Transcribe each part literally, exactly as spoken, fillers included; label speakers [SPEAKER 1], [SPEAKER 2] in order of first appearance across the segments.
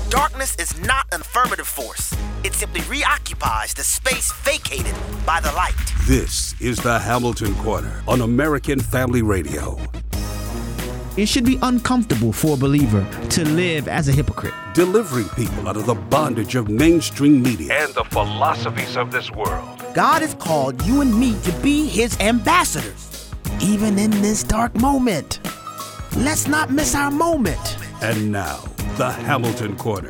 [SPEAKER 1] Darkness is not an affirmative force. It simply reoccupies the space vacated by the light.
[SPEAKER 2] This is the Hamilton Corner on American Family Radio.
[SPEAKER 3] It should be uncomfortable for a believer to live as a hypocrite.
[SPEAKER 2] Delivering people out of the bondage of mainstream media and the philosophies of this world.
[SPEAKER 1] God has called you and me to be his ambassadors, even in this dark moment. Let's not miss our moment.
[SPEAKER 2] And now, the Hamilton Corner.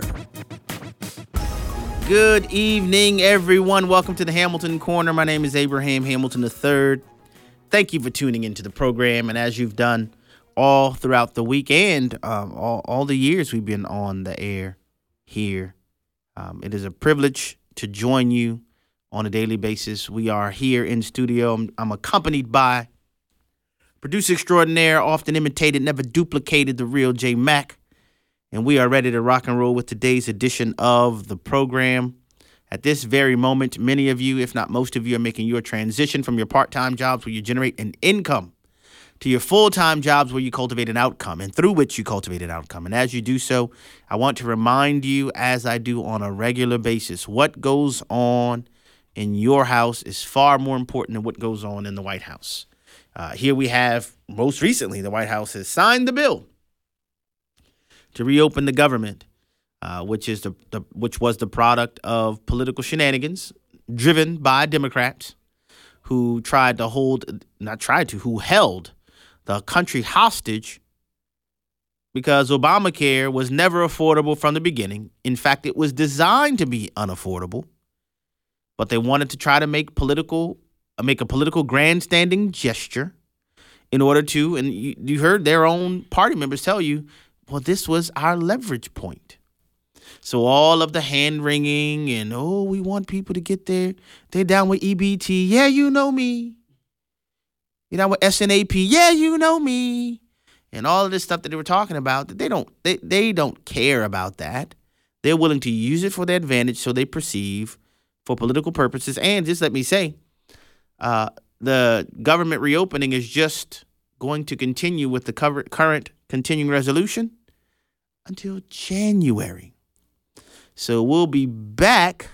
[SPEAKER 3] Good evening, everyone. Welcome to the Hamilton Corner. My name is Abraham Hamilton the third. Thank you for tuning into the program. And as you've done all throughout the week and um, all, all the years we've been on the air here, um, it is a privilege to join you on a daily basis. We are here in studio. I'm, I'm accompanied by producer extraordinaire, often imitated, never duplicated, the real J Mac. And we are ready to rock and roll with today's edition of the program. At this very moment, many of you, if not most of you, are making your transition from your part-time jobs where you generate an income to your full-time jobs where you cultivate an outcome and through which you cultivate an outcome. And as you do so, I want to remind you, as I do on a regular basis, what goes on in your house is far more important than what goes on in the White House. Uh, here we have, most recently, the White House has signed the bill to reopen the government, uh, which is the, the which was the product of political shenanigans driven by Democrats who tried to hold, not tried to, who held the country hostage because Obamacare was never affordable from the beginning. In fact, it was designed to be unaffordable, but they wanted to try to make political, make a political grandstanding gesture in order to, and you, you heard their own party members tell you, well, this was our leverage point. So all of the hand wringing and, oh, we want people to get there. They're down with E B T. Yeah, you know me. You're down with S N A P. Yeah, you know me. And all of this stuff that they were talking about, they don't, they, they don't care about that. They're willing to use it for their advantage, so they perceive, for political purposes. And just let me say, uh, the government reopening is just going to continue with the cover, current continuing resolution until January. So we'll be back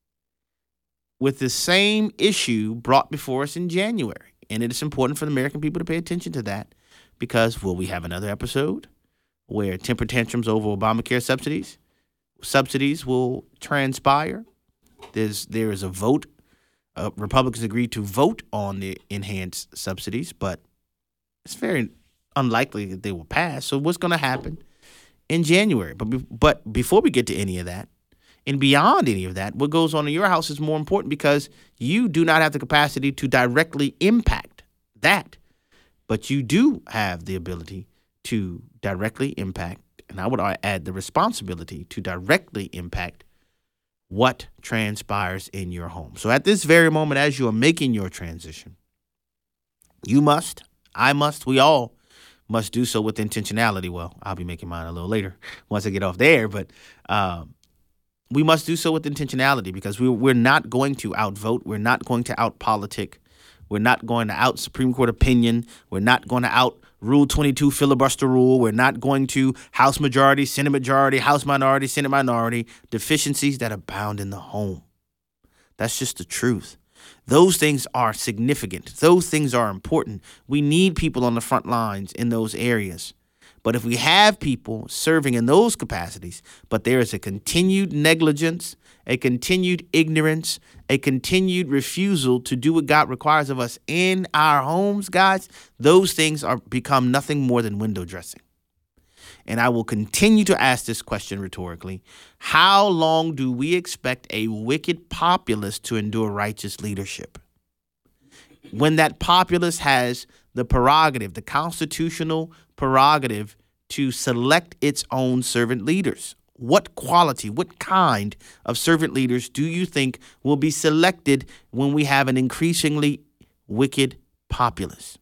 [SPEAKER 3] with the same issue brought before us in January. And it is important for the American people to pay attention to that because will we have another episode where temper tantrums over Obamacare subsidies, subsidies will transpire? There's, there is a vote. Uh, Republicans agreed to vote on the enhanced subsidies, but it's very unlikely that they will pass. So what's going to happen in January? But be, but before we get to any of that, and beyond any of that, what goes on in your house is more important because you do not have the capacity to directly impact that. But you do have the ability to directly impact, and I would add the responsibility to directly impact what transpires in your home. So at this very moment, as you are making your transition, you must, I must, we all must do so with intentionality. Well, I'll be making mine a little later once I get off the air, but um, we must do so with intentionality because we, we're not going to outvote. We're not going to out-politic. We're not going to out-Supreme Court opinion. We're not going to out Rule twenty-two filibuster rule. We're not going to House majority, Senate majority, House minority, Senate minority, deficiencies that abound in the home. That's just the truth. Those things are significant. Those things are important. We need people on the front lines in those areas. But if we have people serving in those capacities, but there is a continued negligence, a continued ignorance, a continued refusal to do what God requires of us in our homes, guys, those things are become nothing more than window dressing. And I will continue to ask this question rhetorically. How long do we expect a wicked populace to endure righteous leadership? When that populace has the prerogative, the constitutional prerogative to select its own servant leaders. What quality, what kind of servant leaders do you think will be selected when we have an increasingly wicked populace?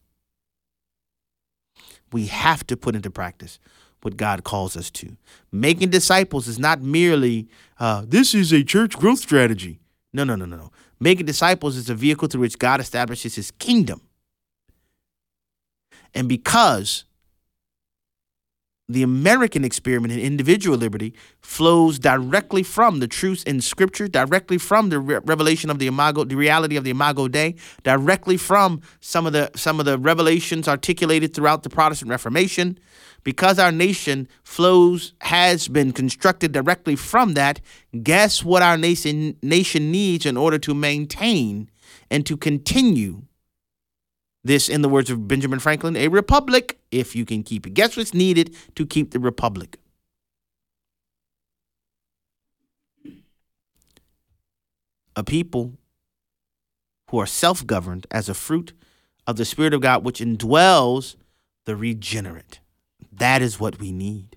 [SPEAKER 3] We have to put into practice what God calls us to. Making disciples is not merely, uh, this is a church growth strategy. No, no, no, no, no. Making disciples is a vehicle through which God establishes his kingdom. And because the American experiment in individual liberty flows directly from the truths in Scripture, directly from the re- revelation of the Imago, the reality of the Imago Dei, directly from some of the some of the revelations articulated throughout the Protestant Reformation. Because our nation flows has been constructed directly from that, guess what our nation nation needs in order to maintain and to continue this, in the words of Benjamin Franklin, a republic, if you can keep it. Guess what's needed to keep the republic? A people who are self-governed as a fruit of the Spirit of God, which indwells the regenerate. That is what we need.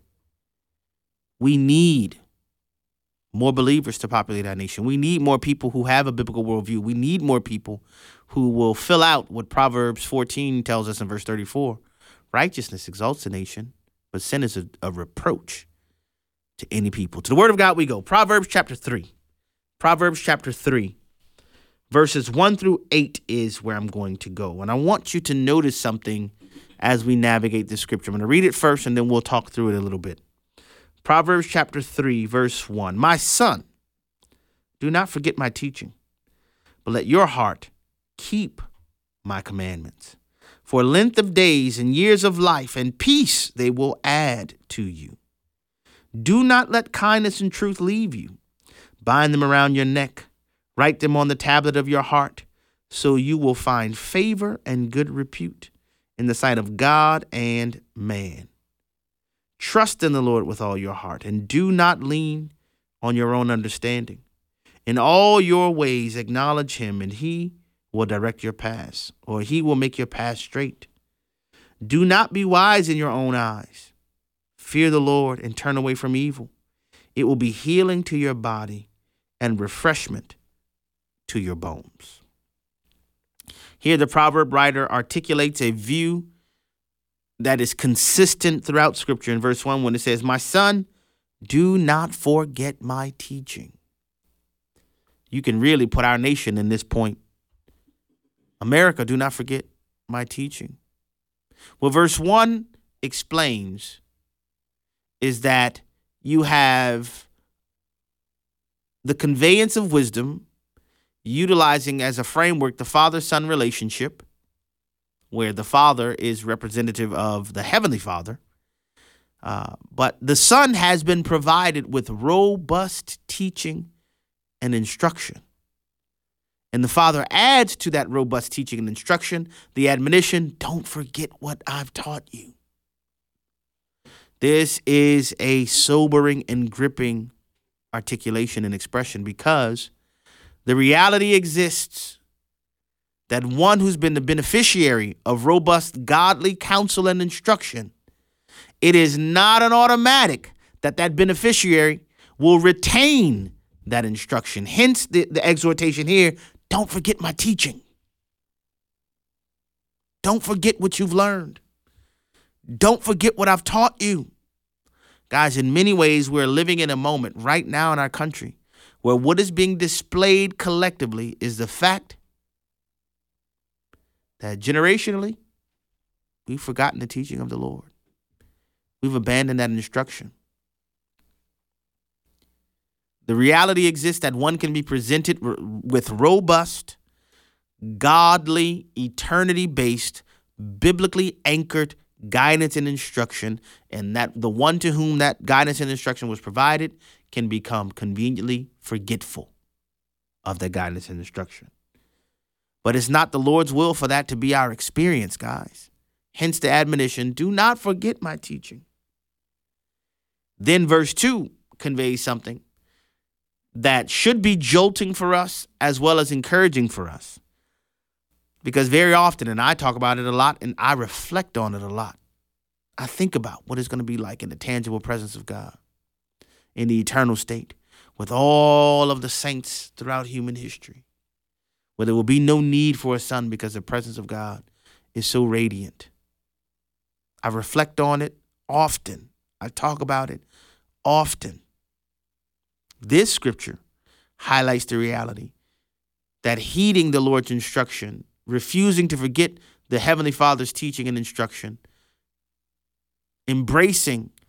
[SPEAKER 3] We need more believers to populate our nation. We need more people who have a biblical worldview. We need more people who will fill out what Proverbs fourteen tells us in verse thirty-four. Righteousness exalts a nation, but sin is a, a reproach to any people. To the word of God we go. Proverbs chapter three. Proverbs chapter three. Verses one through eight is where I'm going to go. And I want you to notice something as we navigate this scripture. I'm going to read it first, and then we'll talk through it a little bit. Proverbs chapter three, verse one. My son, do not forget my teaching, but let your heart keep my commandments. For length of days and years of life and peace they will add to you. Do not let kindness and truth leave you. Bind them around your neck. Write them on the tablet of your heart, so you will find favor and good repute in the sight of God and man. Trust in the Lord with all your heart, and do not lean on your own understanding. In all your ways acknowledge him, and he will direct your paths, or he will make your path straight. Do not be wise in your own eyes. Fear the Lord and turn away from evil. It will be healing to your body and refreshment to your bones. Here the proverb writer articulates a view that is consistent throughout Scripture. In verse one, when it says, my son, do not forget my teaching. You can really put our nation in this point. America, do not forget my teaching. Well, verse one explains is that you have the conveyance of wisdom, utilizing as a framework the father-son relationship, where the father is representative of the heavenly father. Uh, but the son has been provided with robust teaching and instruction. And the father adds to that robust teaching and instruction the admonition, don't forget what I've taught you. This is a sobering and gripping articulation and expression, because the reality exists that one who's been the beneficiary of robust godly counsel and instruction, it is not an automatic that that beneficiary will retain that instruction. Hence the, the exhortation here, don't forget my teaching. Don't forget what you've learned. Don't forget what I've taught you. Guys, in many ways, we're living in a moment right now in our country where what is being displayed collectively is the fact that generationally, we've forgotten the teaching of the Lord. We've abandoned that instruction. The reality exists that one can be presented r- with robust, godly, eternity-based, biblically anchored guidance and instruction, and that the one to whom that guidance and instruction was provided can become conveniently forgetful of that guidance and instruction. But it's not the Lord's will for that to be our experience, guys. Hence the admonition, do not forget my teaching. Then verse two conveys something that should be jolting for us as well as encouraging for us. Because very often, and I talk about it a lot, and I reflect on it a lot, I think about what it's going to be like in the tangible presence of God, in the eternal state, with all of the saints throughout human history, where there will be no need for a sun because the presence of God is so radiant. I reflect on it often. I talk about it often. This scripture highlights the reality that heeding the Lord's instruction, refusing to forget the Heavenly Father's teaching and instruction, embracing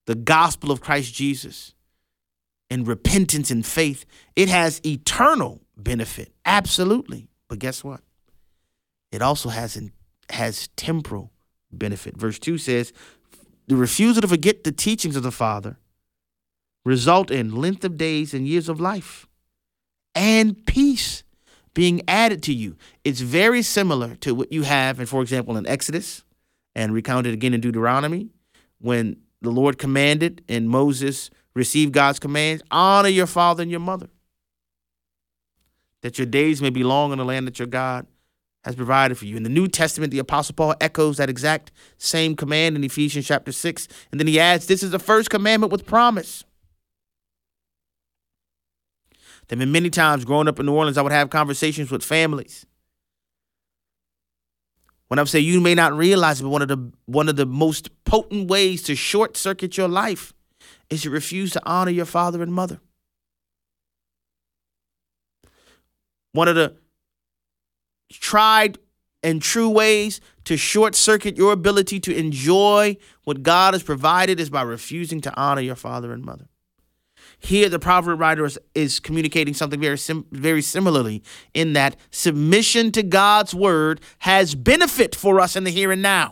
[SPEAKER 3] the gospel of Christ Jesus and repentance and faith, it has eternal benefit. Absolutely. But guess what? It also has, an, has temporal benefit. Verse two says, the refusal to forget the teachings of the Father result in length of days and years of life and peace being added to you. It's very similar to what you have, in, for example, in Exodus and recounted again in Deuteronomy, when the Lord commanded and Moses received God's commands, honor your father and your mother, that your days may be long in the land that your God has provided for you. In the New Testament, the Apostle Paul echoes that exact same command in Ephesians chapter six. And then he adds, this is the first commandment with promise. There have been many times growing up in New Orleans, I would have conversations with families. When I would say, you may not realize it, but one of the one of the most potent ways to short circuit your life is to refuse to honor your father and mother. One of the tried and true ways to short circuit your ability to enjoy what God has provided is by refusing to honor your father and mother. Here, the proverb writer is, is communicating something very sim- very similarly, in that submission to God's word has benefit for us in the here and now.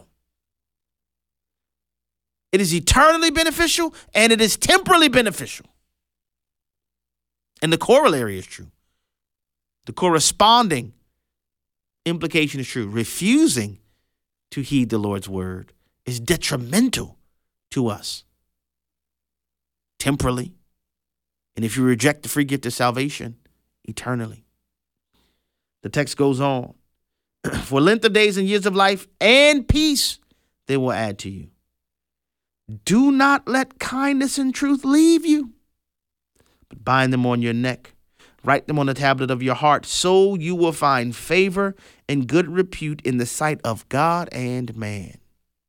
[SPEAKER 3] It is eternally beneficial and it is temporally beneficial. And the corollary is true. The corresponding implication is true. Refusing to heed the Lord's word is detrimental to us temporally. And if you reject the free gift of salvation, eternally. The text goes on. For length of days and years of life and peace, they will add to you. Do not let kindness and truth leave you, but bind them on your neck. Write them on the tablet of your heart, so you will find favor and good repute in the sight of God and man.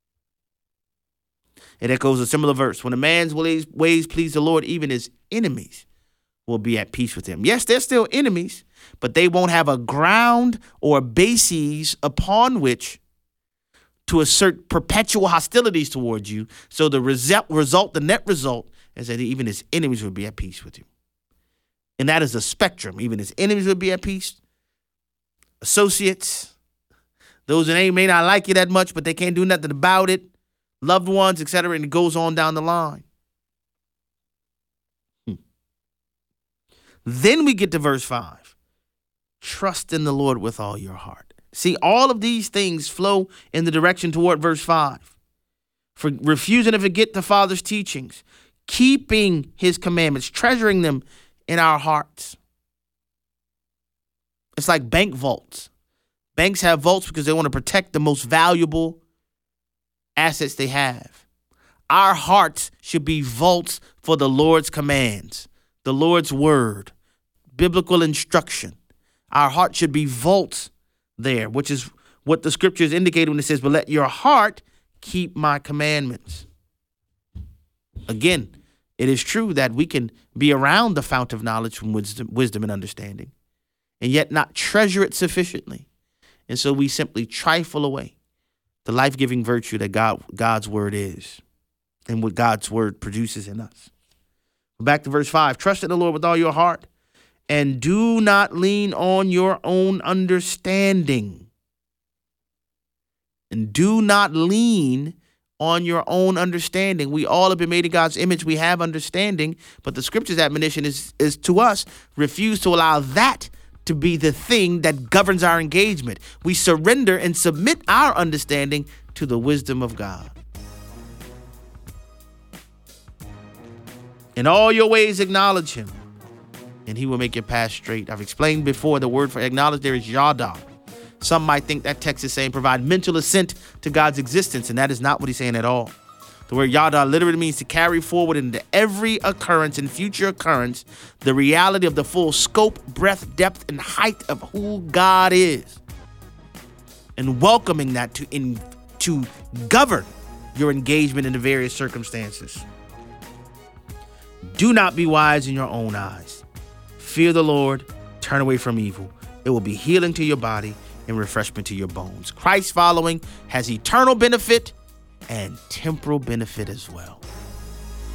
[SPEAKER 3] It echoes a similar verse. When a man's ways, ways please the Lord, even his enemies will be at peace with him. Yes, they're still enemies, but they won't have a ground or bases upon which to assert perpetual hostilities towards you. So the result, result, the net result is that even his enemies will be at peace with you. And that is a spectrum. Even his enemies will be at peace. Associates, those that may not like you that much, but they can't do nothing about it. Loved ones, et cetera, and it goes on down the line. Hmm. Then we get to verse five. Trust in the Lord with all your heart. See, all of these things flow in the direction toward verse five. For refusing to forget the Father's teachings, keeping his commandments, treasuring them in our hearts. It's like bank vaults. Banks have vaults because they want to protect the most valuable assets they have. Our hearts should be vaults for the Lord's commands, the Lord's word, biblical instruction. Our heart should be vaults there, which is what the scriptures indicate when it says, but let your heart keep my commandments. Again, it is true that we can be around the fount of knowledge from wisdom, wisdom and understanding, and yet not treasure it sufficiently. And so we simply trifle away the life-giving virtue that God, God's word is and what God's word produces in us. Back to verse five. Trust in the Lord with all your heart and do not lean on your own understanding. And do not lean on your own understanding. We all have been made in God's image. We have understanding, but the scripture's admonition is, is to us, refuse to allow that to be the thing that governs our engagement. We surrender and submit our understanding to the wisdom of God. In all your ways, acknowledge him, and he will make your path straight. I've explained before the word for acknowledge there is yada. Some might think that text is saying provide mental assent to God's existence, and that is not what he's saying at all. The word yada literally means to carry forward into every occurrence and future occurrence the reality of the full scope, breadth, depth, and height of who God is, and welcoming that to in, to govern your engagement in the various circumstances. Do not be wise in your own eyes. Fear the Lord, turn away from evil. It will be healing to your body and refreshment to your bones. Christ following has eternal benefit and temporal benefit as well.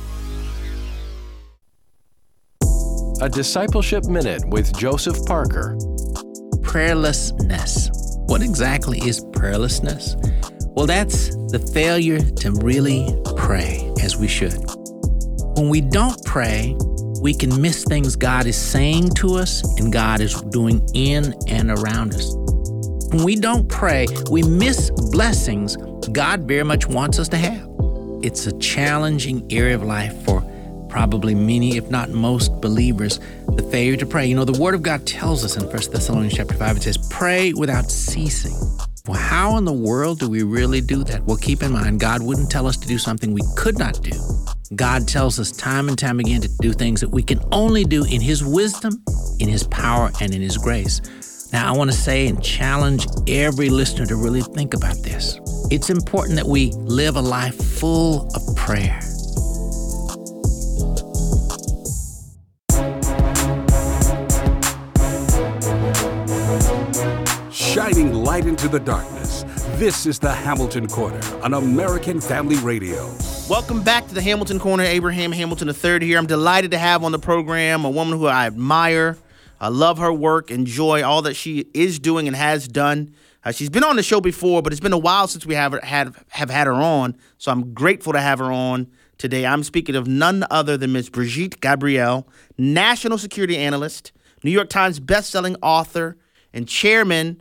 [SPEAKER 4] A Discipleship Minute with Joseph Parker.
[SPEAKER 1] Prayerlessness. What exactly is prayerlessness? Well, that's the failure to really pray as we should. When we don't pray, we can miss things God is saying to us and God is doing in and around us. When we don't pray, we miss blessings God very much wants us to have. It's a challenging area of life for probably many, if not most believers, the failure to pray. You know, the Word of God tells us in First Thessalonians chapter five, it says, pray without ceasing. Well, how in the world do we really do that? Well, keep in mind, God wouldn't tell us to do something we could not do. God tells us time and time again to do things that we can only do in His wisdom, in His power, and in His grace. Now, I want to say and challenge every listener to really think about this. It's important that we live a life full of prayer.
[SPEAKER 2] Shining light into the darkness. This is the Hamilton Corner on American Family Radio.
[SPEAKER 3] Welcome back to the Hamilton Corner. Abraham Hamilton the third here. I'm delighted to have on the program a woman who I admire. I love her work, enjoy all that she is doing and has done. Uh, she's been on the show before, but it's been a while since we have had have had her on. So I'm grateful to have her on today. I'm speaking of none other than Miz Brigitte Gabriel, national security analyst, New York Times bestselling author, and chairman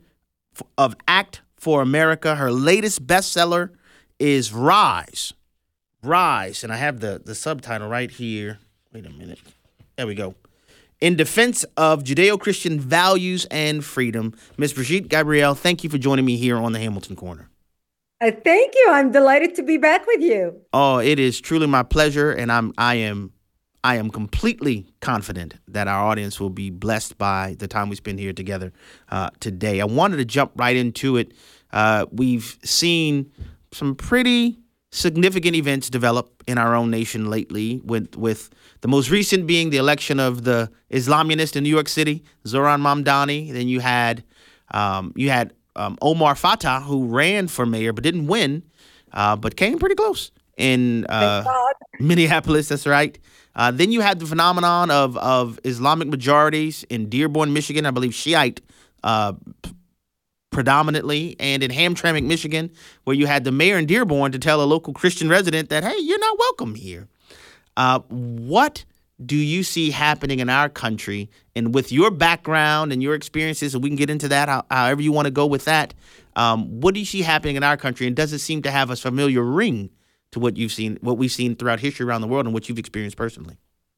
[SPEAKER 3] of Act for America. Her latest bestseller is Rise. Rise. And I have the, the subtitle right here. Wait a minute. There we go. In Defense of Judeo-Christian Values and Freedom. Miz Brigitte Gabriel, thank you for joining me here on the Hamilton Corner.
[SPEAKER 5] Uh, thank you. I'm delighted to be back with you.
[SPEAKER 3] Oh, it is truly my pleasure, and I'm I am I am completely confident that our audience will be blessed by the time we spend here together uh, today. I wanted to jump right into it. Uh, we've seen some pretty significant events develop in our own nation lately, with with the most recent being the election of the Islamist in New York City, Zohran Mamdani. Then you had um, you had um, Omar Fattah, who ran for mayor but didn't win, uh, but came pretty close in uh, Minneapolis. That's right. Uh, then you had the phenomenon of of Islamic majorities in Dearborn, Michigan, I believe Shiite uh, p- predominantly, and in Hamtramck, Michigan, where you had the mayor in Dearborn to tell a local Christian resident that, hey, you're not welcome here. Uh, what do you see happening in our country? And with your background and your experiences, and we can get into that how, however you want to go with that, um, what do you see happening in our country? And does it seem to have a familiar ring to what you've seen, what we've seen throughout history around the world and what you've experienced personally?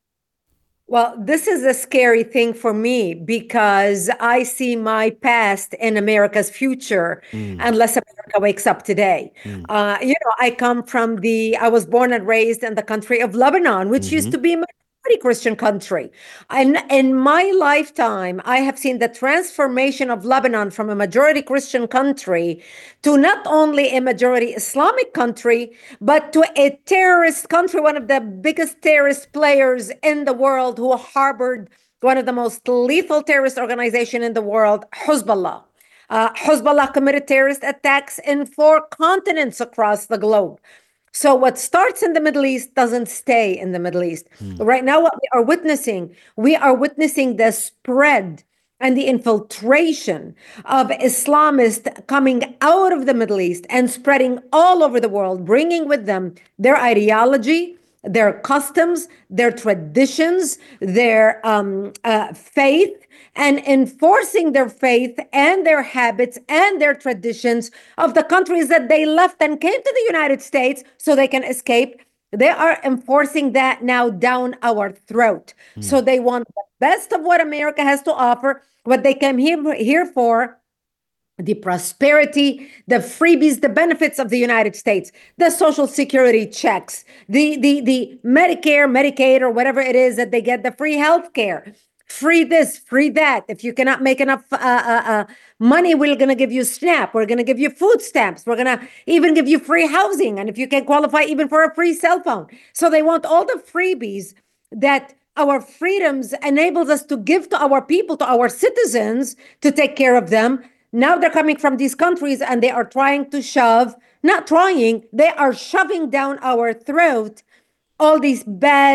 [SPEAKER 5] Well, this is a scary thing for me because I see my past in America's future mm. unless America wakes up today. Mm. Uh, you know, I come from the, I was born and raised in the country of Lebanon, which mm-hmm. used to be a pretty Christian country. And in my lifetime, I have seen the transformation of Lebanon from a majority Christian country to not only a majority Islamic country, but to a terrorist country, one of the biggest terrorist players in the world, who harbored one of the most lethal terrorist organizations in the world, Hezbollah. Uh, Hezbollah committed terrorist attacks in four continents across the globe. So what starts in the Middle East doesn't stay in the Middle East. Hmm. Right now, what we are witnessing, we are witnessing the spread and the infiltration of Islamists coming out of the Middle East and spreading all over the world, bringing with them their ideology, their customs, their traditions, their um, uh, faith, and enforcing their faith and their habits and their traditions of the countries that they left and came to the United States so they can escape. They are enforcing that now down our throat. Mm. So they want the best of what America has to offer, what they came here, here for, the prosperity, the freebies, the benefits of the United States, the Social Security checks, the, the, the Medicare, Medicaid, or whatever it is that they get, the free health care. Free this, free that. If you cannot make enough uh, uh, uh, money, we're going to give you SNAP. We're going to give you food stamps. We're going to even give you free housing. And if you can qualify even for a free cell phone. So they want all the freebies that our freedoms enables us to give to our people, to our citizens, to take care of them. Now they're coming from these countries and they are trying to shove, not trying, they are shoving down our throat all these bad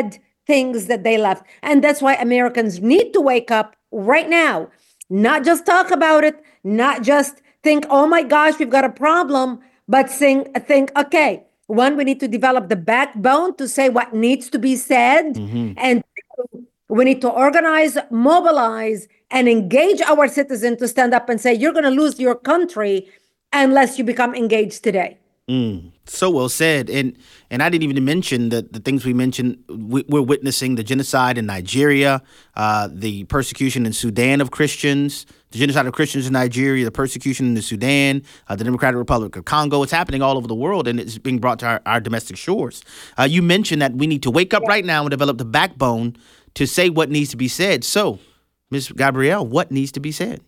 [SPEAKER 5] things that they left. And that's why Americans need to wake up right now, not just talk about it, not just think, oh my gosh, we've got a problem, but think, think okay, one, we need to develop the backbone to say what needs to be said. Mm-hmm. And two, we need to organize, mobilize, and engage our citizens to stand up and say, you're going to lose your country unless you become engaged today.
[SPEAKER 3] Mm, so well said. And and I didn't even mention the, the things we mentioned. We, we're witnessing the genocide in Nigeria, uh, the persecution in Sudan of Christians, the genocide of Christians in Nigeria, the persecution in the Sudan, uh, the Democratic Republic of Congo. It's happening all over the world, and it's being brought to our, our domestic shores. Uh, you mentioned that we need to wake up right now and develop the backbone to say what needs to be said. So, Miz Gabrielle, what needs to be said?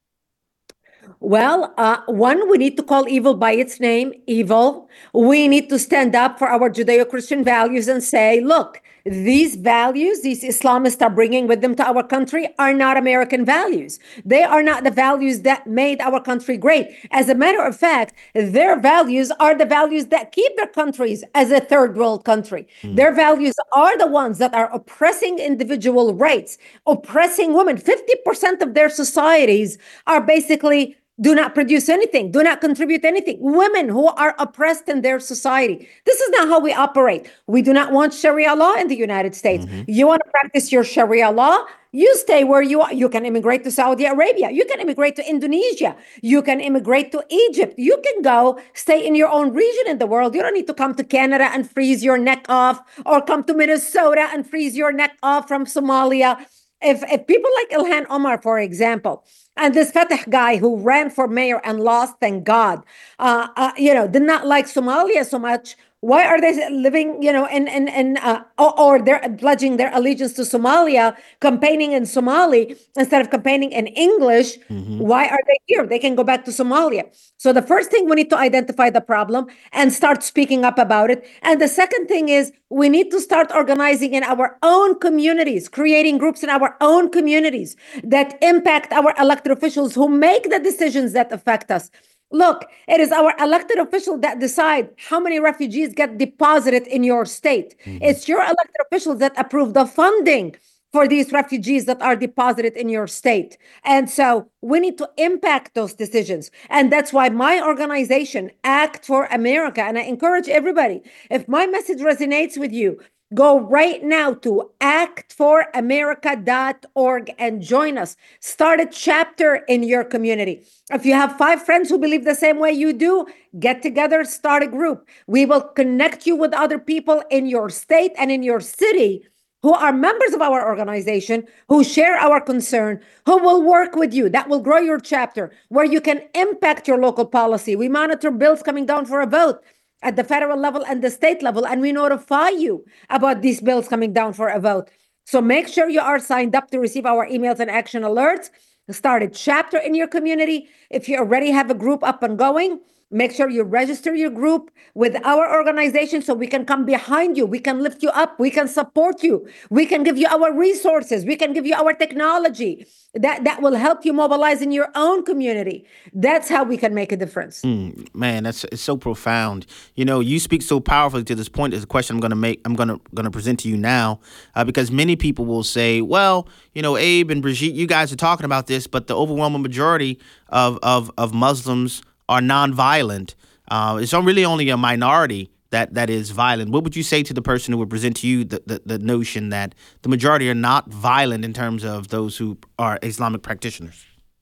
[SPEAKER 5] Well, uh, one, we need to call evil by its name, evil. We need to stand up for our Judeo-Christian values and say, look, these values, these Islamists are bringing with them to our country are not American values. They are not the values that made our country great. As a matter of fact, their values are the values that keep their countries as a third world country. Mm. Their values are the ones that are oppressing individual rights, oppressing women. fifty percent of their societies are basically do not produce anything, do not contribute anything. Women who are oppressed in their society. This is not how we operate. We do not want Sharia law in the United States. Mm-hmm. You want to practice your Sharia law? You stay where you are. You can immigrate to Saudi Arabia. You can immigrate to Indonesia. You can immigrate to Egypt. You can go stay in your own region in the world. You don't need to come to Canada and freeze your neck off, or come to Minnesota and freeze your neck off from Somalia. If, if people like Ilhan Omar, for example, and this Fatah guy who ran for mayor and lost, thank God, uh, uh, you know, did not like Somalia so much. Why are they living, you know, in, in, in uh, or, or they're pledging their allegiance to Somalia, campaigning in Somali instead of campaigning in English? Mm-hmm. Why are they here? They can go back to Somalia. So the first thing, we need to identify the problem and start speaking up about it. And the second thing is, we need to start organizing in our own communities, creating groups in our own communities that impact our elected officials who make the decisions that affect us. Look, it is our elected officials that decide how many refugees get deposited in your state. Mm-hmm. It's your elected officials that approve the funding for these refugees that are deposited in your state. And so we need to impact those decisions. And that's why my organization, Act for America, and I encourage everybody, if my message resonates with you, go right now to act for america dot org and join us. Start a chapter in your community. If you have five friends who believe the same way you do, get together, start a group. We will connect you with other people in your state and in your city who are members of our organization, who share our concern, who will work with you. That will grow your chapter, where you can impact your local policy. We monitor bills coming down for a vote at the federal level and the state level, and we notify you about these bills coming down for a vote. So make sure you are signed up to receive our emails and action alerts. Start a chapter in your community. If you already have a group up and going, make sure you register your group with our organization so we can come behind you. We can lift you up. We can support you. We can give you our resources. We can give you our technology that, that will help you mobilize in your own community. That's how we can make a difference.
[SPEAKER 3] Mm, man, that's it's so profound. You know, you speak so powerfully to this point. Is a question I'm going to make. I'm going to going to present to you now, uh, because many people will say, well, you know, Abe and Brigitte, you guys are talking about this, but the overwhelming majority of of of Muslims are nonviolent. Uh, it's really only a minority that, that is violent. What would you say to the person who would present to you the, the, the notion that the majority are not violent in terms of those who are Islamic practitioners?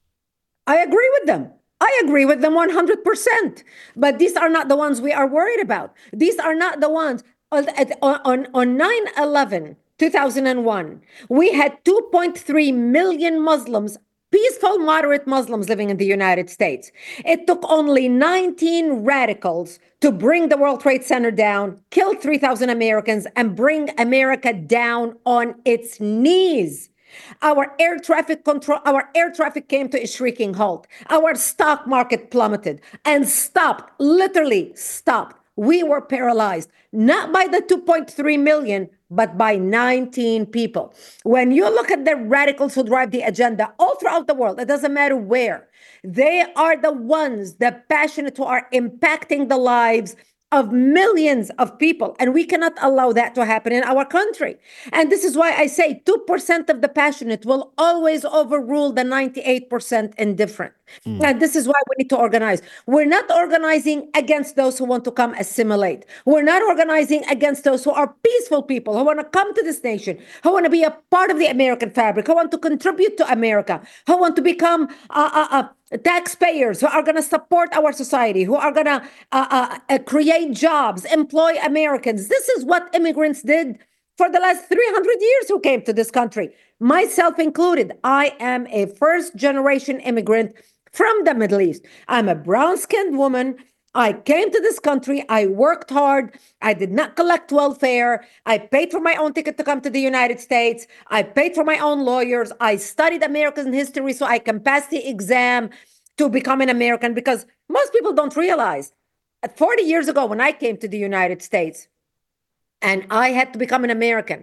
[SPEAKER 5] I agree with them. I agree with them one hundred percent. But these are not the ones we are worried about. These are not the ones. On, on, on nine eleven, two thousand one, we had two point three million Muslims, peaceful, moderate Muslims living in the United States. It took only nineteen radicals to bring the World Trade Center down, kill three thousand Americans, and bring America down on its knees. Our air traffic control, our air traffic came to a shrieking halt. Our stock market plummeted and stopped, literally stopped. We were paralyzed, not by the two point three million, but by nineteen people. When you look at the radicals who drive the agenda all throughout the world, it doesn't matter where, they are the ones, the passionate, who are impacting the lives of millions of people. And we cannot allow that to happen in our country. And this is why I say two percent of the passionate will always overrule the ninety-eight percent indifferent. Mm. And this is why we need to organize. We're not organizing against those who want to come assimilate. We're not organizing against those who are peaceful people, who want to come to this nation, who want to be a part of the American fabric, who want to contribute to America, who want to become uh, uh, uh, taxpayers, who are going to support our society, who are going to uh, uh, uh, create jobs, employ Americans. This is what immigrants did for the last three hundred years who came to this country, myself included. I am a first generation immigrant from the Middle East. I'm a brown-skinned woman. I came to this country. I worked hard. I did not collect welfare. I paid for my own ticket to come to the United States. I paid for my own lawyers. I studied American history so I can pass the exam to become an American, because most people don't realize forty years ago when I came to the United States and I had to become an American,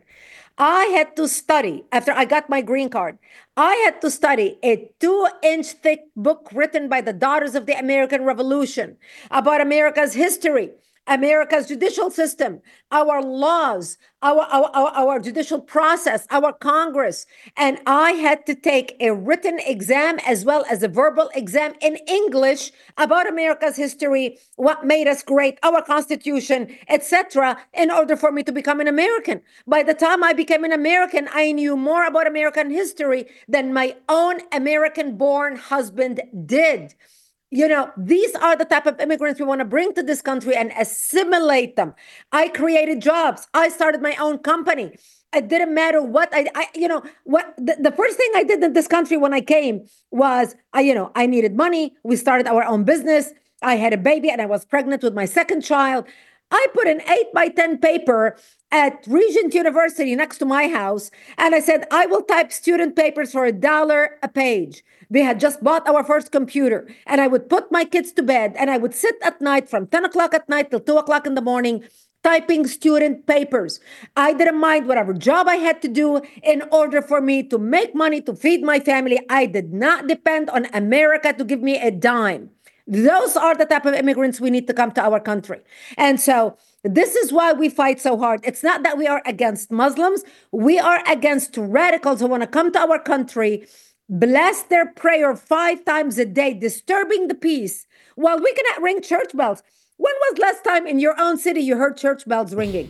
[SPEAKER 5] I had to study, after I got my green card, I had to study a two-inch thick book written by the Daughters of the American Revolution about America's history, America's judicial system, our laws, our, our, our, our judicial process, our Congress. And I had to take a written exam as well as a verbal exam in English about America's history, what made us great, our Constitution, et cetera, in order for me to become an American. By the time I became an American, I knew more about American history than my own American-born husband did. You know, these are the type of immigrants we want to bring to this country and assimilate them. I created jobs. I started my own company. It didn't matter what I, I you know, what the, the first thing I did in this country when I came was, I, you know, I needed money. We started our own business. I had a baby and I was pregnant with my second child. I put an eight by ten paper at Regent University next to my house. And I said, I will type student papers for a dollar a page. We had just bought our first computer, and I would put my kids to bed and I would sit at night from ten o'clock at night till two o'clock in the morning, typing student papers. I didn't mind whatever job I had to do in order for me to make money to feed my family. I did not depend on America to give me a dime. Those are the type of immigrants we need to come to our country. And so this is why we fight so hard. It's not that we are against Muslims. We are against radicals who want to come to our country, blast their prayer five times a day, disturbing the peace, while we cannot ring church bells. When was last time in your own city you heard church bells ringing?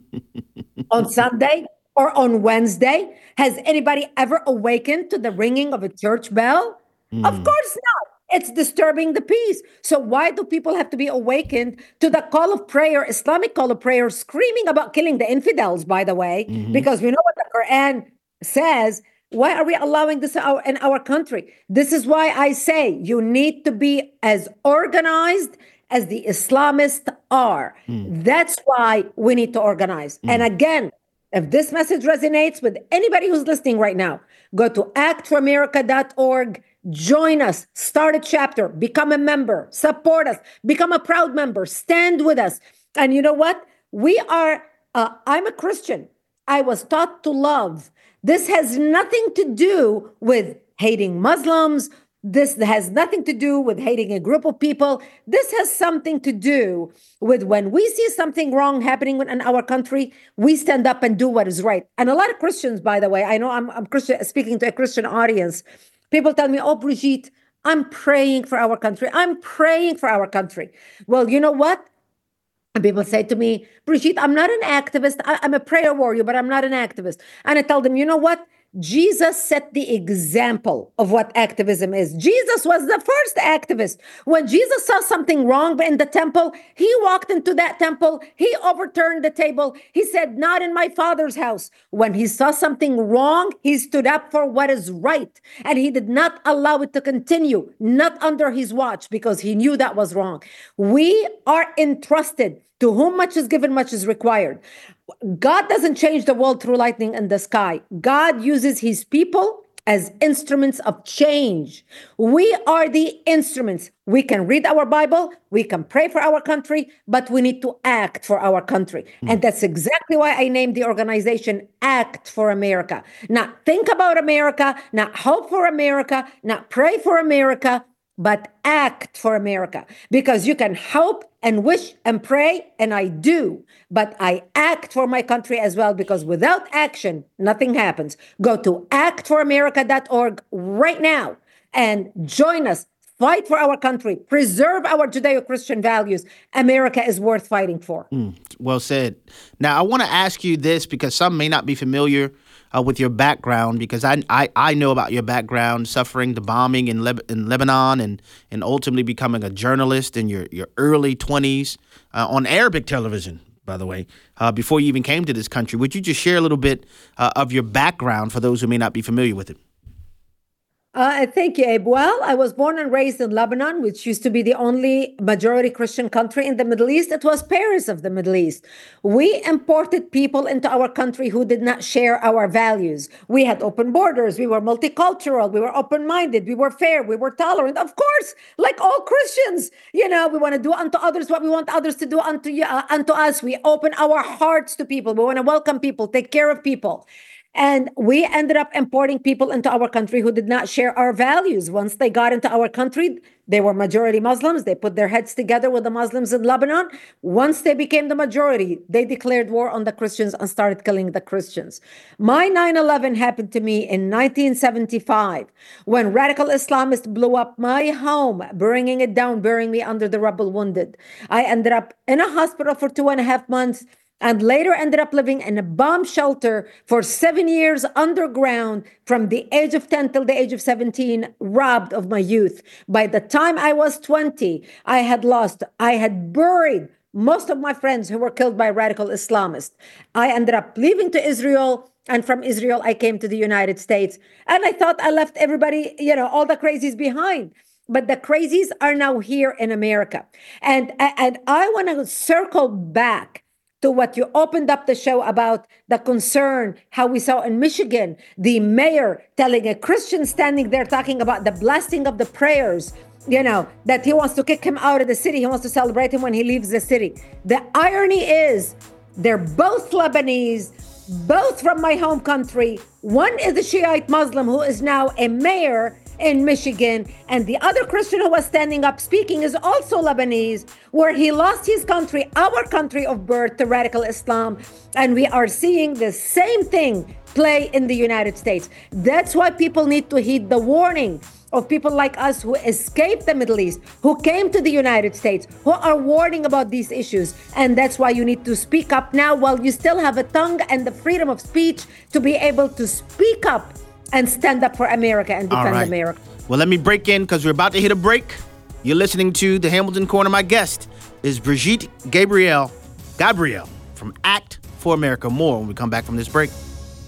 [SPEAKER 5] On Sunday or on Wednesday? Has anybody ever awakened to the ringing of a church bell? Mm. Of course not. It's disturbing the peace. So why do people have to be awakened to the call of prayer, Islamic call of prayer, screaming about killing the infidels, by the way, mm-hmm. because we know what the Quran says. Why are we allowing this in our, in our country? This is why I say you need to be as organized as the Islamists are. Mm. That's why we need to organize. Mm. And again, if this message resonates with anybody who's listening right now, go to act for america dot org. Join us, start a chapter, become a member, support us, become a proud member, stand with us. And you know what? We are, uh, I'm a Christian. I was taught to love. This has nothing to do with hating Muslims. This has nothing to do with hating a group of people. This has something to do with when we see something wrong happening in our country, we stand up and do what is right. And a lot of Christians, by the way, I know I'm, I'm Christian, speaking to a Christian audience. People tell me, oh, Brigitte, I'm praying for our country. I'm praying for our country. Well, you know what? And people say to me, Brigitte, I'm not an activist. I, I'm a prayer warrior, but I'm not an activist. And I tell them, you know what? Jesus set the example of what activism is. Jesus was the first activist. When Jesus saw something wrong in the temple, he walked into that temple. He overturned the table. He said, not in my Father's house. When he saw something wrong, he stood up for what is right. And he did not allow it to continue, not under his watch, because he knew that was wrong. We are entrusted. To whom much is given, much is required. God doesn't change the world through lightning in the sky. God uses his people as instruments of change. We are the instruments. We can read our Bible, we can pray for our country, but we need to act for our country. Mm. And that's exactly why I named the organization Act for America. Not think about America, not hope for America, not pray for America, but act for America. Because you can hope and wish and pray, and I do, but I act for my country as well, because without action, nothing happens. Go to act for america dot org right now and join us. Fight for our country. Preserve our Judeo-Christian values. America is worth fighting for.
[SPEAKER 3] Mm, well said. Now, I want to ask you this because some may not be familiar uh, with your background, because I, I I know about your background, suffering the bombing in, Leb- in Lebanon and and ultimately becoming a journalist in your, your early twenties uh, on Arabic television, by the way, uh, before you even came to this country. Would you just share a little bit uh, of your background for those who may not be familiar with it?
[SPEAKER 5] Uh, thank you, Abe. Well, I was born and raised in Lebanon, which used to be the only majority Christian country in the Middle East. It was Paris of the Middle East. We imported people into our country who did not share our values. We had open borders. We were multicultural. We were open-minded. We were fair. We were tolerant. Of course, like all Christians, you know, we want to do unto others what we want others to do unto, uh, unto us. We open our hearts to people. We want to welcome people, take care of people. And we ended up importing people into our country who did not share our values. Once they got into our country, they were majority Muslims. They put their heads together with the Muslims in Lebanon. Once they became the majority, they declared war on the Christians and started killing the Christians. My nine eleven happened to me in nineteen seventy-five when radical Islamists blew up my home, bringing it down, burying me under the rubble wounded. I ended up in a hospital for two and a half months. And later ended up living in a bomb shelter for seven years underground from the age of ten till the age of seventeen, robbed of my youth. By the time I was twenty, I had lost, I had buried most of my friends who were killed by radical Islamists. I ended up leaving to Israel, and from Israel, I came to the United States. And I thought I left everybody, you know, all the crazies behind. But the crazies are now here in America. And, and I want to circle back to what you opened up the show about, the concern, how we saw in Michigan, the mayor telling a Christian standing there talking about the blasting of the prayers, you know, that he wants to kick him out of the city. He wants to celebrate him when he leaves the city. The irony is they're both Lebanese, both from my home country. One is a Shiite Muslim who is now a mayor in Michigan, and the other Christian who was standing up speaking is also Lebanese, where he lost his country, our country of birth, to radical Islam. And we are seeing the same thing play in the United States. That's why people need to heed the warning of people like us who escaped the Middle East, who came to the United States, who are warning about these issues. And that's why you need to speak up now while you still have a tongue and the freedom of speech to be able to speak up and stand up for America and defend
[SPEAKER 3] right.
[SPEAKER 5] America.
[SPEAKER 3] Well, let me break in because we're about to hit a break. You're listening to the Hamilton Corner. My guest is Brigitte Gabriel, Gabriel from Act for America. More when we come back from this break.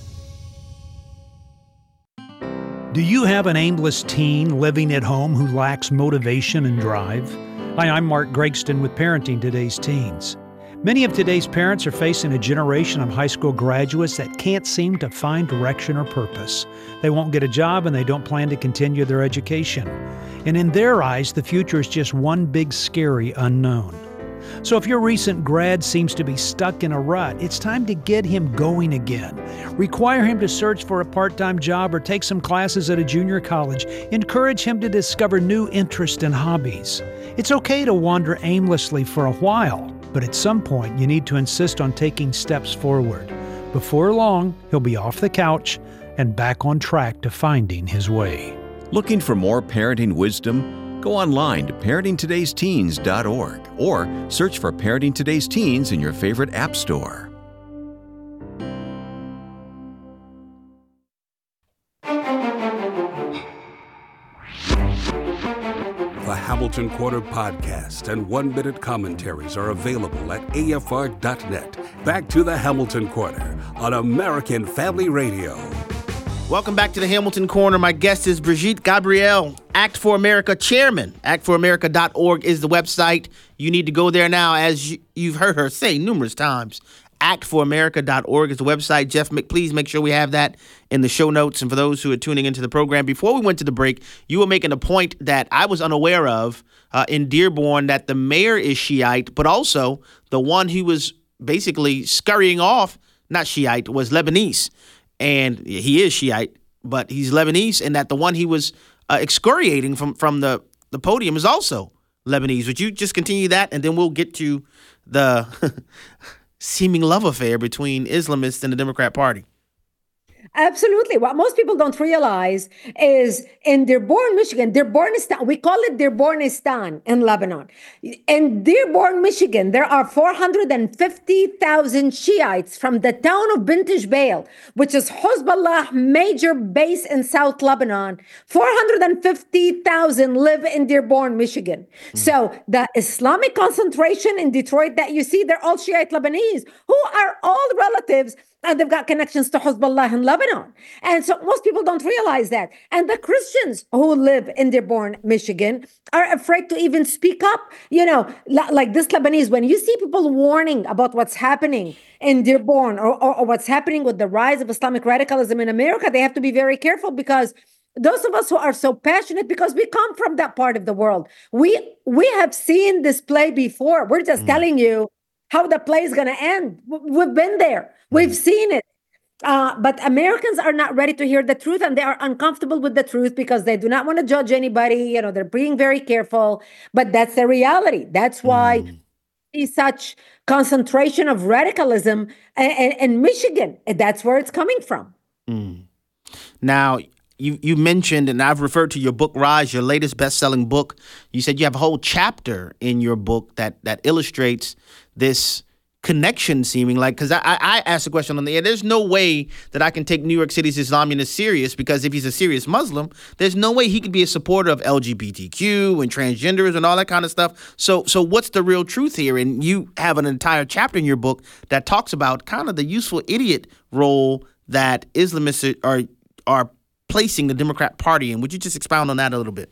[SPEAKER 6] Do you have an aimless teen living at home who lacks motivation and drive? Hi, I'm Mark Gregston with Parenting Today's Teens. Many of today's parents are facing a generation of high school graduates that can't seem to find direction or purpose. They won't get a job and they don't plan to continue their education. And in their eyes, the future is just one big scary unknown. So if your recent grad seems to be stuck in a rut, it's time to get him going again. Require him to search for a part-time job or take some classes at a junior college. Encourage him to discover new interests and hobbies. It's okay to wander aimlessly for a while, but at some point you need to insist on taking steps forward. Before long, he'll be off the couch and back on track to finding his way.
[SPEAKER 7] Looking for more parenting wisdom? Go online to parenting todays teens dot org or search for Parenting Today's Teens in your favorite app store.
[SPEAKER 2] The Hamilton Corner podcast and one-minute commentaries are available at A F R dot net. Back to the Hamilton Corner on American Family Radio.
[SPEAKER 3] Welcome back to the Hamilton Corner. My guest is Brigitte Gabriel, Act for America chairman. act for america dot org is the website. You need to go there now, as you, you've heard her say numerous times. act for america dot org is the website. Jeff, please make sure we have that in the show notes. And for those who are tuning into the program, before we went to the break, you were making a point that I was unaware of uh, in Dearborn, that the mayor is Shiite, but also the one who was basically scurrying off, not Shiite, was Lebanese. And he is Shiite, but he's Lebanese, and that the one he was uh, excoriating from, from the, the podium is also Lebanese. Would you just continue that, and then we'll get to the seeming love affair between Islamists and the Democrat Party?
[SPEAKER 5] Absolutely. What most people don't realize is in Dearborn, Michigan, Dearbornistan, we call it Dearbornistan in Lebanon. In Dearborn, Michigan, there are four hundred fifty thousand Shiites from the town of Bint Jbeil, which is Hezbollah major base in South Lebanon. four hundred fifty thousand live in Dearborn, Michigan. Mm. So the Islamic concentration in Detroit that you see, they're all Shiite Lebanese who are all relatives, and they've got connections to Hezbollah in Lebanon. And so most people don't realize that. And the Christians who live in Dearborn, Michigan, are afraid to even speak up. You know, like this Lebanese, when you see people warning about what's happening in Dearborn or, or, or what's happening with the rise of Islamic radicalism in America, they have to be very careful, because those of us who are so passionate, because we come from that part of the world, we, we have seen this play before. We're just mm. telling you how the play is going to end. We've been there. We've seen it. Uh, but Americans are not ready to hear the truth, and they are uncomfortable with the truth because they do not want to judge anybody. You know, they're being very careful, but that's the reality. That's why mm. see such concentration of radicalism in, in Michigan. That's where it's coming from.
[SPEAKER 3] Mm. Now, you you mentioned, and I've referred to your book, Rise, your latest best-selling book. You said you have a whole chapter in your book that that illustrates this connection, seeming like, because I, I asked a question on the air. There's no way that I can take New York City's Islamionist serious, because if he's a serious Muslim, there's no way he could be a supporter of L G B T Q and transgenders and all that kind of stuff. So so what's the real truth here? And you have an entire chapter in your book that talks about kind of the useful idiot role that Islamists are are placing the Democrat Party in. Would you just expound on that a little bit?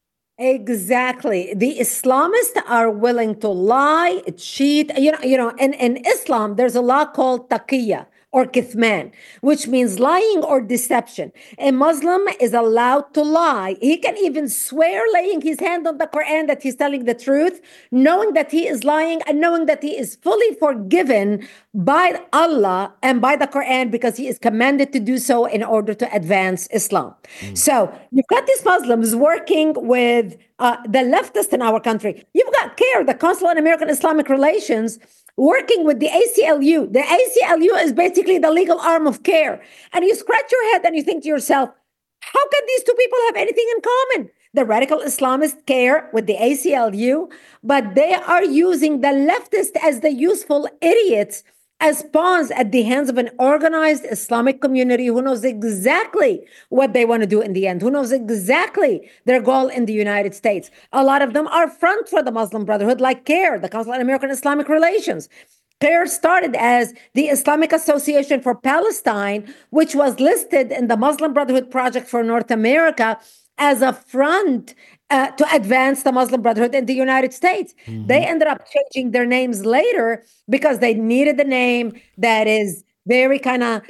[SPEAKER 5] Exactly. The Islamists are willing to lie, cheat. You know, you know, in, in Islam, there's a law called taqiyya or kithman, which means lying or deception. A Muslim is allowed to lie. He can even swear, laying his hand on the Quran, that he's telling the truth, knowing that he is lying and knowing that he is fully forgiven by Allah and by the Quran, because he is commanded to do so in order to advance Islam. Mm. So you've got these Muslims working with uh, the leftists in our country. You've got CAIR, the Council on American Islamic Relations, working with the A C L U. The A C L U is basically the legal arm of CAIR. And you scratch your head and you think to yourself, how can these two people have anything in common? The radical Islamists CAIR with the A C L U, but they are using the leftists as the useful idiots, as pawns at the hands of an organized Islamic community who knows exactly what they want to do in the end, who knows exactly their goal in the United States. A lot of them are front for the Muslim Brotherhood, like CAIR, the Council on American Islamic Relations. CAIR started as the Islamic Association for Palestine, which was listed in the Muslim Brotherhood Project for North America as a front uh, to advance the Muslim Brotherhood in the United States. Mm-hmm. They ended up changing their names later because they needed a name that is very kind of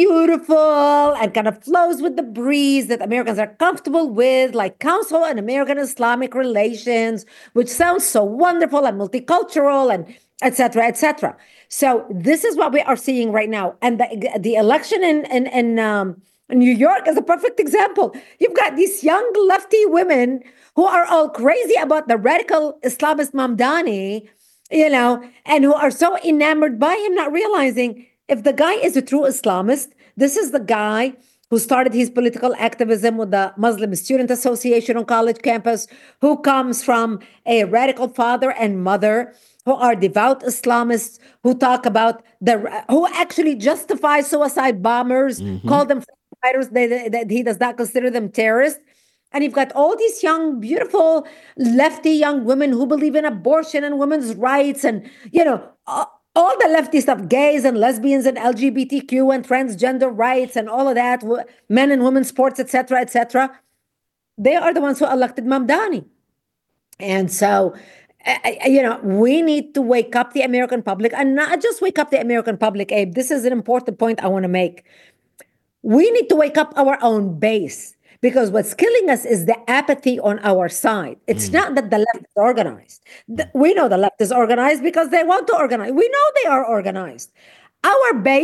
[SPEAKER 5] beautiful and kind of flows with the breeze that Americans are comfortable with, like Council on American Islamic Relations, which sounds so wonderful and multicultural and et cetera, et cetera. So this is what we are seeing right now. And the, the election in, in, in um, New York is a perfect example. You've got these young lefty women who are all crazy about the radical Islamist Mamdani, you know, and who are so enamored by him, not realizing if the guy is a true Islamist, this is the guy who started his political activism with the Muslim Student Association on college campus, who comes from a radical father and mother, who are devout Islamists, who talk about the, who actually justify suicide bombers, mm-hmm. call them fighters, they, they, they, he does not consider them terrorists. And you've got all these young, beautiful, lefty young women who believe in abortion and women's rights and, you know, all, all the lefty stuff, gays and lesbians and L G B T Q and transgender rights and all of that, men and women's sports, et cetera, et cetera. They are the ones who elected Mamdani. And so, you know, we need to wake up the American public, and not just wake up the American public, Abe. This is an important point I want to make. We need to wake up our own base, because what's killing us is the apathy on our side. It's mm. not that the left is organized. The, we know the left is organized because they want to organize. We know they are organized. Our base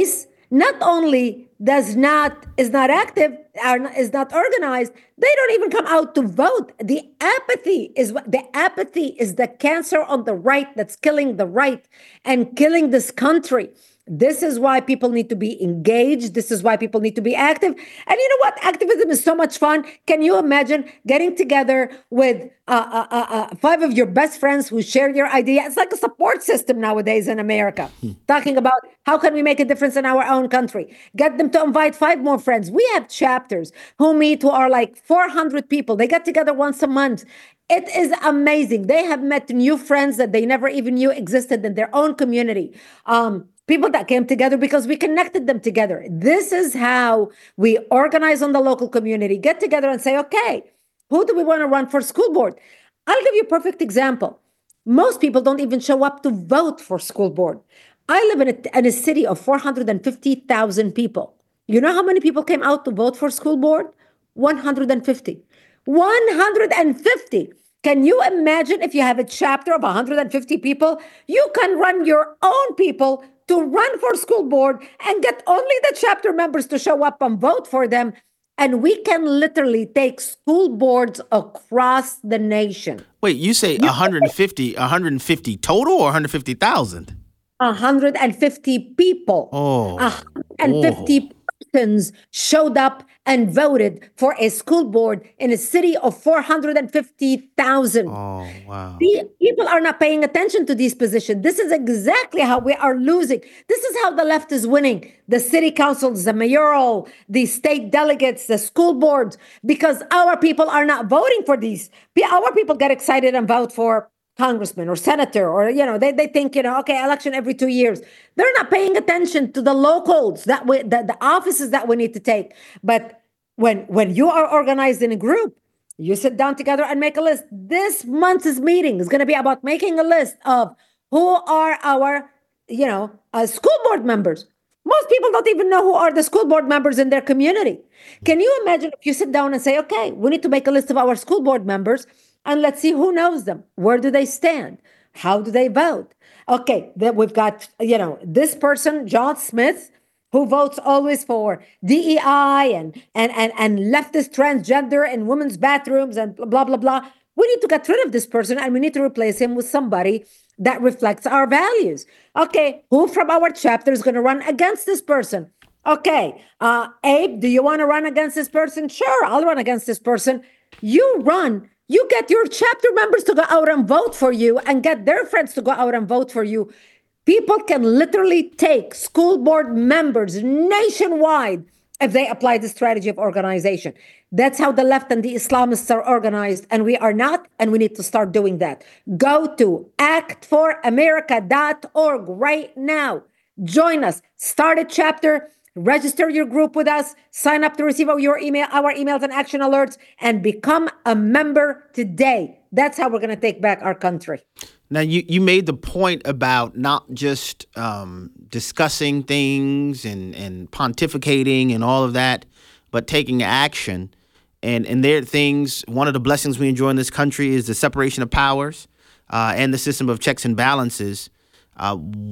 [SPEAKER 5] not only does not is not active, are, is not organized, they don't even come out to vote. The apathy is what the apathy is the cancer on the right that's killing the right and killing this country. This is why people need to be engaged. This is why people need to be active. And you know what? Activism is so much fun. Can you imagine getting together with uh, uh, uh, uh, five of your best friends who share your idea? It's like a support system nowadays in America, hmm. talking about how can we make a difference in our own country. Get them to invite five more friends. We have chapters who meet who are like four hundred people. They get together once a month. It is amazing. They have met new friends that they never even knew existed in their own community. Um, People that came together because we connected them together. This is how we organize on the local community, get together and say, okay, who do we want to run for school board? I'll give you a perfect example. Most people don't even show up to vote for school board. I live in a, in a city of four hundred fifty thousand people. You know how many people came out to vote for school board? one hundred fifty. one hundred fifty. Can you imagine if you have a chapter of one hundred fifty people? You can run your own people to run for school board and get only the chapter members to show up and vote for them. And we can literally take school boards across the nation.
[SPEAKER 3] Wait, you say one hundred fifty, one hundred fifty total or one hundred fifty thousand?
[SPEAKER 5] one hundred fifty people.
[SPEAKER 3] Oh.
[SPEAKER 5] one hundred fifty oh. persons showed up and voted for a school board in a city of four hundred fifty thousand.
[SPEAKER 3] Oh, wow.
[SPEAKER 5] The people are not paying attention to these positions. This is exactly how we are losing. This is how the left is winning. The city councils, the mayoral, the state delegates, the school boards, because our people are not voting for these. Our people get excited and vote for congressman or senator, or, you know, they, they think, you know, okay, election every two years. They're not paying attention to the locals, that we, the, the offices that we need to take. But when, when you are organized in a group, you sit down together and make a list. This month's meeting is going to be about making a list of who are our, you know, uh, school board members. Most people don't even know who are the school board members in their community. Can you imagine if you sit down and say, okay, we need to make a list of our school board members, and let's see who knows them. Where do they stand? How do they vote? Okay, then we've got, you know, this person, John Smith, who votes always for D E I and and and, and leftist transgender and women's bathrooms and blah, blah, blah. We need to get rid of this person and we need to replace him with somebody that reflects our values. Okay, who from our chapter is going to run against this person? Okay, uh, Abe, do you want to run against this person? Sure, I'll run against this person. You run. You get your chapter members to go out and vote for you and get their friends to go out and vote for you. People can literally take school board members nationwide if they apply the strategy of organization. That's how the left and the Islamists are organized, and we are not, and we need to start doing that. Go to act for america dot org right now. Join us. Start a chapter. Register your group with us, sign up to receive your email, our emails and action alerts, and become a member today. That's how we're going to take back our country.
[SPEAKER 3] Now, you, you made the point about not just um, discussing things and, and pontificating and all of that, but taking action. And, and there are things, one of the blessings we enjoy in this country is the separation of powers uh, and the system of checks and balances. Uh,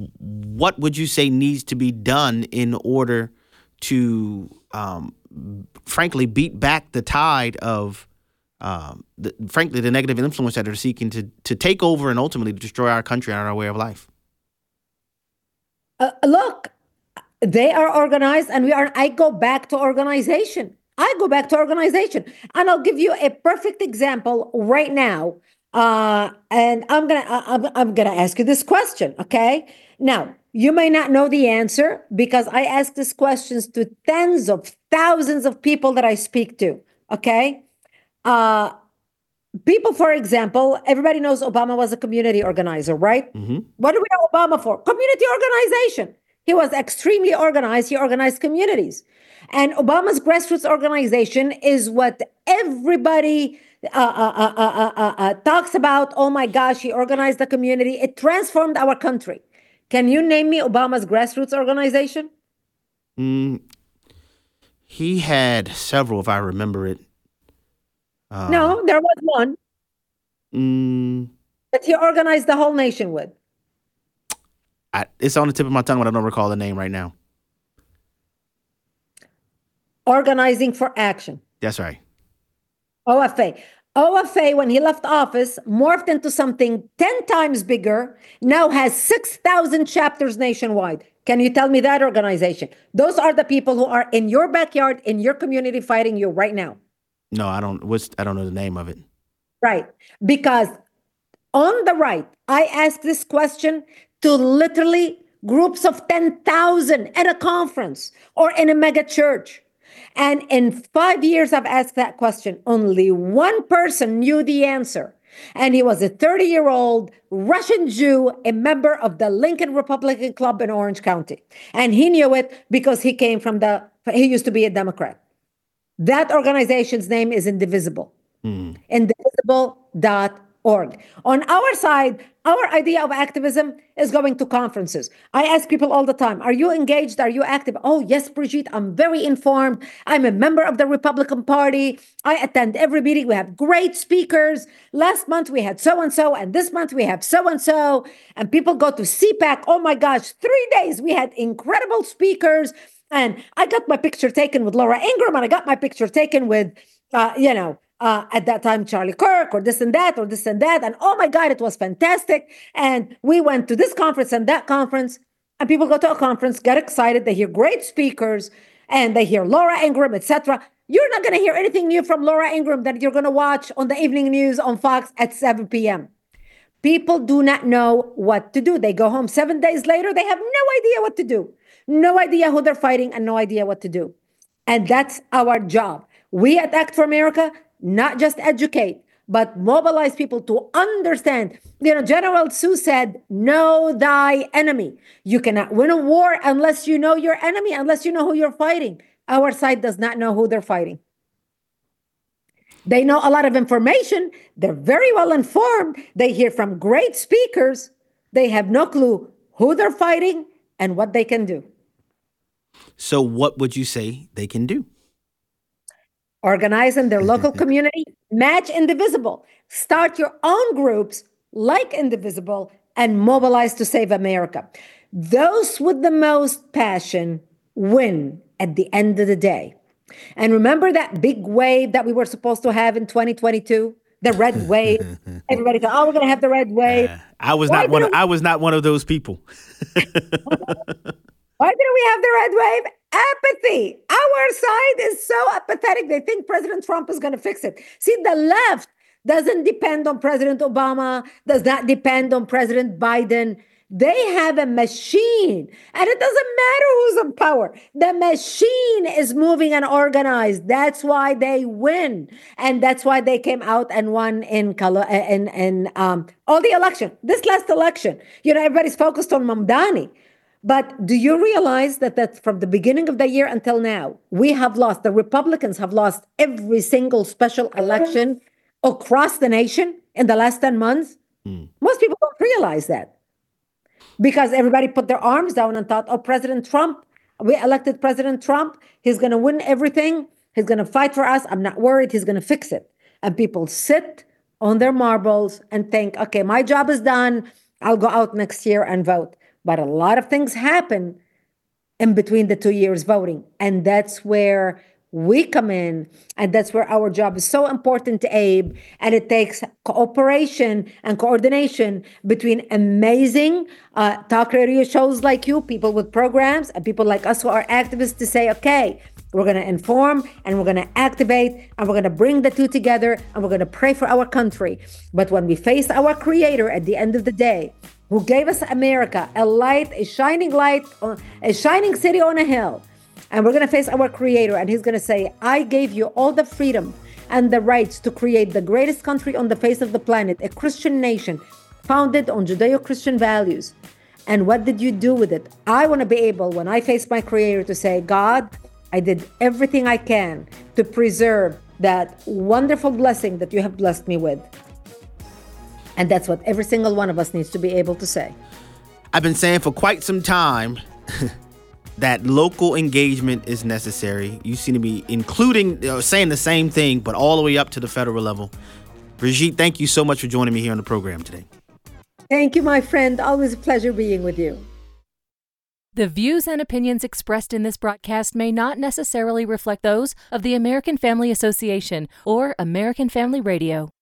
[SPEAKER 3] what would you say needs to be done in order to, um, frankly, beat back the tide of, um, the, frankly, the negative influence that are seeking to to take over and ultimately destroy our country and our way of life?
[SPEAKER 5] Uh, look, they are organized, and we are. I go back to organization. I go back to organization, and I'll give you a perfect example right now. Uh, and I'm gonna I'm, I'm gonna ask you this question, okay? Now, you may not know the answer because I ask these questions to tens of thousands of people that I speak to, okay? Uh, people, for example, everybody knows Obama was a community organizer, right?
[SPEAKER 3] Mm-hmm.
[SPEAKER 5] What do we know Obama for? Community organization. He was extremely organized. He organized communities. And Obama's grassroots organization is what everybody Uh, uh, uh, uh, uh, uh, talks about. Oh my gosh, he organized the community. It transformed our country. Can you name me Obama's grassroots organization?
[SPEAKER 3] Mm, he had several, if I remember it. Uh,
[SPEAKER 5] no, there was one
[SPEAKER 3] mm,
[SPEAKER 5] that he organized the whole nation with.
[SPEAKER 3] I, it's on the tip of my tongue, but I don't recall the name right now.
[SPEAKER 5] Organizing for Action.
[SPEAKER 3] That's right.
[SPEAKER 5] O F A. O F A, when he left office, morphed into something ten times bigger, now has six thousand chapters nationwide. Can you tell me that organization? Those are the people who are in your backyard, in your community, fighting you right now.
[SPEAKER 3] No, I don't. What's I don't know the name of it.
[SPEAKER 5] Right. Because on the right, I asked this question to literally groups of ten thousand at a conference or in a mega church. And in five years, I've asked that question. Only one person knew the answer. And he was a thirty-year-old Russian Jew, a member of the Lincoln Republican Club in Orange County. And he knew it because he came from the, he used to be a Democrat. That organization's name is Indivisible. Mm. Indivisible dot org. On our side, our idea of activism is going to conferences. I ask people all the time, are you engaged? Are you active? Oh, yes, Brigitte, I'm very informed. I'm a member of the Republican Party. I attend every meeting. We have great speakers. Last month we had so-and-so, and this month we have so-and-so. And people go to C PAC. Oh my gosh, three days we had incredible speakers. And I got my picture taken with Laura Ingraham, and I got my picture taken with, uh, you know, Uh, at that time, Charlie Kirk, or this and that, or this and that. And oh my God, it was fantastic. And we went to this conference and that conference. And people go to a conference, get excited. They hear great speakers and they hear Laura Ingraham, et cetera. You're not going to hear anything new from Laura Ingraham that you're going to watch on the evening news on Fox at seven p.m. People do not know what to do. They go home seven days later. They have no idea what to do. No idea who they're fighting and no idea what to do. And that's our job. We at Act for America not just educate, but mobilize people to understand. You know, General Sue said, know thy enemy. You cannot win a war unless you know your enemy, unless you know who you're fighting. Our side does not know who they're fighting. They know a lot of information. They're very well informed. They hear from great speakers. They have no clue who they're fighting and what they can do.
[SPEAKER 3] So what would you say they can do?
[SPEAKER 5] Organize in their local community, match Indivisible, start your own groups like Indivisible, and mobilize to save America. Those with the most passion win at the end of the day. And remember that big wave that we were supposed to have in twenty twenty-two? The red wave. Everybody thought, oh, we're going to have the red wave. Uh,
[SPEAKER 3] I was Why not one of, we- I was not one of those people.
[SPEAKER 5] Why didn't we have the red wave? Apathy. Our side is so apathetic. They think President Trump is going to fix it. See, the left doesn't depend on President Obama, does not depend on President Biden. They have a machine, and it doesn't matter who's in power. The machine is moving and organized. That's why they win, and that's why they came out and won in color in in um, all the election. This last election, you know, everybody's focused on Mamdani. But do you realize that, that from the beginning of the year until now, we have lost, the Republicans have lost every single special election across the nation in the last ten months? Mm. Most people don't realize that because everybody put their arms down and thought, oh, President Trump, we elected President Trump. He's going to win everything. He's going to fight for us. I'm not worried. He's going to fix it. And people sit on their marbles and think, okay, my job is done. I'll go out next year and vote. But a lot of things happen in between the two years voting. And that's where we come in. And that's where our job is so important to Abe. And it takes cooperation and coordination between amazing uh, talk radio shows like you, people with programs, and people like us who are activists to say, okay, we're going to inform and we're going to activate and we're going to bring the two together and we're going to pray for our country. But when we face our creator at the end of the day, who gave us America, a light, a shining light, a shining city on a hill. And we're going to face our creator. And he's going to say, I gave you all the freedom and the rights to create the greatest country on the face of the planet, a Christian nation founded on Judeo-Christian values. And what did you do with it? I want to be able, when I face my creator, to say, God, I did everything I can to preserve that wonderful blessing that you have blessed me with. And that's what every single one of us needs to be able to say.
[SPEAKER 3] I've been saying for quite some time that local engagement is necessary. You seem to be including, uh, saying the same thing, but all the way up to the federal level. Brigitte, thank you so much for joining me here on the program today.
[SPEAKER 5] Thank you, my friend. Always a pleasure being with you.
[SPEAKER 8] The views and opinions expressed in this broadcast may not necessarily reflect those of the American Family Association or American Family Radio.